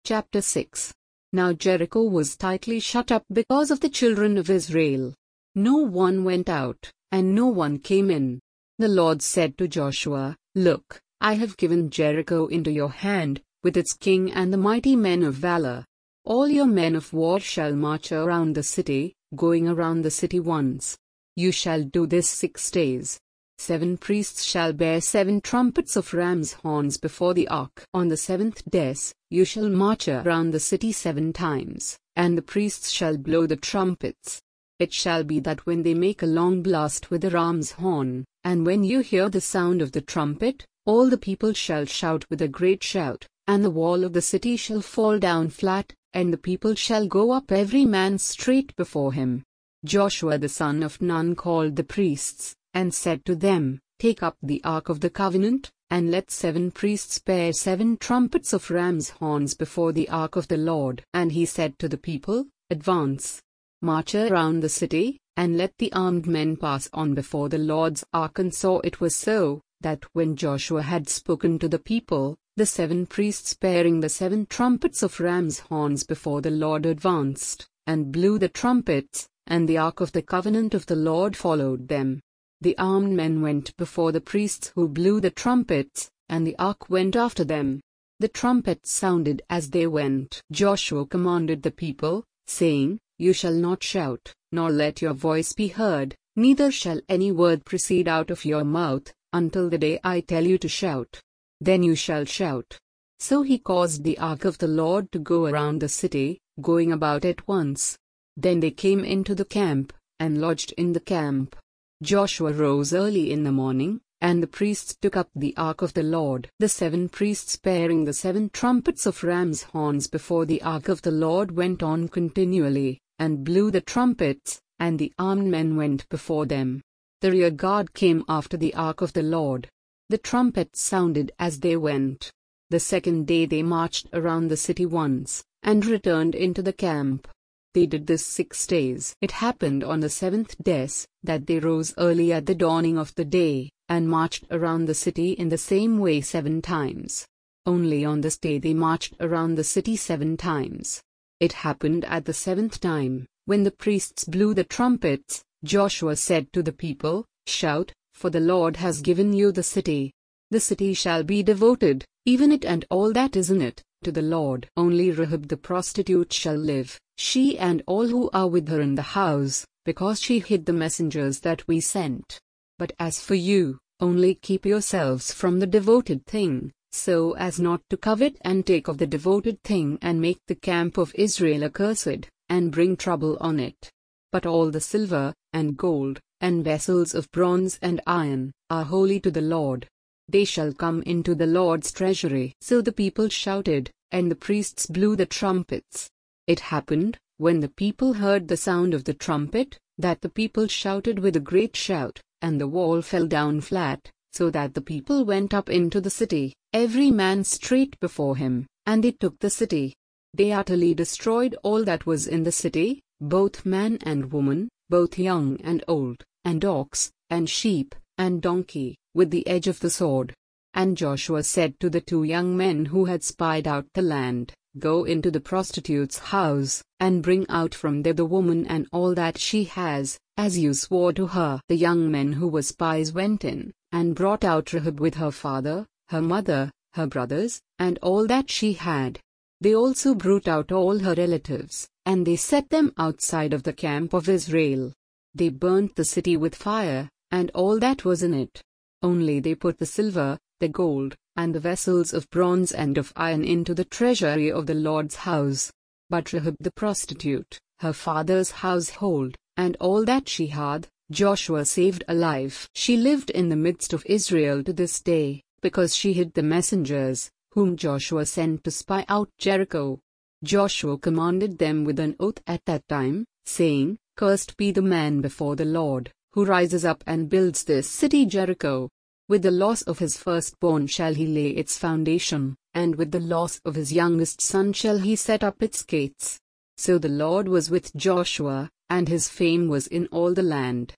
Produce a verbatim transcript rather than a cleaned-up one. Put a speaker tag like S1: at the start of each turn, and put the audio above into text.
S1: Chapter six. Now Jericho was tightly shut up because of the children of Israel. No one went out, and no one came in. The Lord said to Joshua, "Look, I have given Jericho into your hand, with its king and the mighty men of valor. All your men of war shall march around the city, going around the city once. You shall do this six days. Seven priests shall bear seven trumpets of ram's horns before the ark. On the seventh day, you shall march around the city seven times, and the priests shall blow the trumpets. It shall be that when they make a long blast with the ram's horn, and when you hear the sound of the trumpet, all the people shall shout with a great shout, and the wall of the city shall fall down flat, and the people shall go up every man straight before him." Joshua the son of Nun called the priests, and said to them, "Take up the ark of the covenant, and let seven priests bear seven trumpets of ram's horns before the ark of the Lord." And he said to the people, "Advance. March around the city, and let the armed men pass on before the Lord's ark." And so it was so, that when Joshua had spoken to the people, the seven priests bearing the seven trumpets of ram's horns before the Lord advanced, and blew the trumpets, and the ark of the covenant of the Lord followed them. The armed men went before the priests who blew the trumpets, and the ark went after them. The trumpets sounded as they went. Joshua commanded the people, saying, "You shall not shout, nor let your voice be heard, neither shall any word proceed out of your mouth, until the day I tell you to shout. Then you shall shout." So he caused the ark of the Lord to go around the city, going about at once. Then they came into the camp, and lodged in the camp. Joshua rose early in the morning, and the priests took up the ark of the Lord. The seven priests bearing the seven trumpets of ram's horns before the ark of the Lord went on continually, and blew the trumpets, and the armed men went before them. The rear guard came after the ark of the Lord. The trumpets sounded as they went. The second day they marched around the city once, and returned into the camp. They did this six days. It happened on the seventh day, that they rose early at the dawning of the day, and marched around the city in the same way seven times. Only on this day they marched around the city seven times. It happened at the seventh time, when the priests blew the trumpets, Joshua said to the people, "Shout, for the Lord has given you the city. The city shall be devoted, even it and all that is in it, to the Lord. Only Rahab the prostitute shall live, she and all who are with her in the house, because she hid the messengers that we sent. But as for you, only keep yourselves from the devoted thing, so as not to covet and take of the devoted thing and make the camp of Israel accursed, and bring trouble on it. But all the silver, and gold, and vessels of bronze and iron, are holy to the Lord. They shall come into the Lord's treasury." So the people shouted, and the priests blew the trumpets. It happened, when the people heard the sound of the trumpet, that the people shouted with a great shout, and the wall fell down flat, so that the people went up into the city, every man straight before him, and they took the city. They utterly destroyed all that was in the city, both man and woman, both young and old, and ox, and sheep, and donkey, with the edge of the sword. And Joshua said to the two young men who had spied out the land, "Go into the prostitute's house, and bring out from there the woman and all that she has, as you swore to her." The young men who were spies went in, and brought out Rahab with her father, her mother, her brothers, and all that she had. They also brought out all her relatives, and they set them outside of the camp of Israel. They burnt the city with fire, and all that was in it. Only they put the silver, the gold, and the vessels of bronze and of iron into the treasury of the Lord's house. But Rahab the prostitute, her father's household, and all that she had, Joshua saved alive. She lived in the midst of Israel to this day, because she hid the messengers, whom Joshua sent to spy out Jericho. Joshua commanded them with an oath at that time, saying, "Cursed be the man before the Lord, who rises up and builds this city Jericho. With the loss of his firstborn shall he lay its foundation, and with the loss of his youngest son shall he set up its gates." So the Lord was with Joshua, and his fame was in all the land.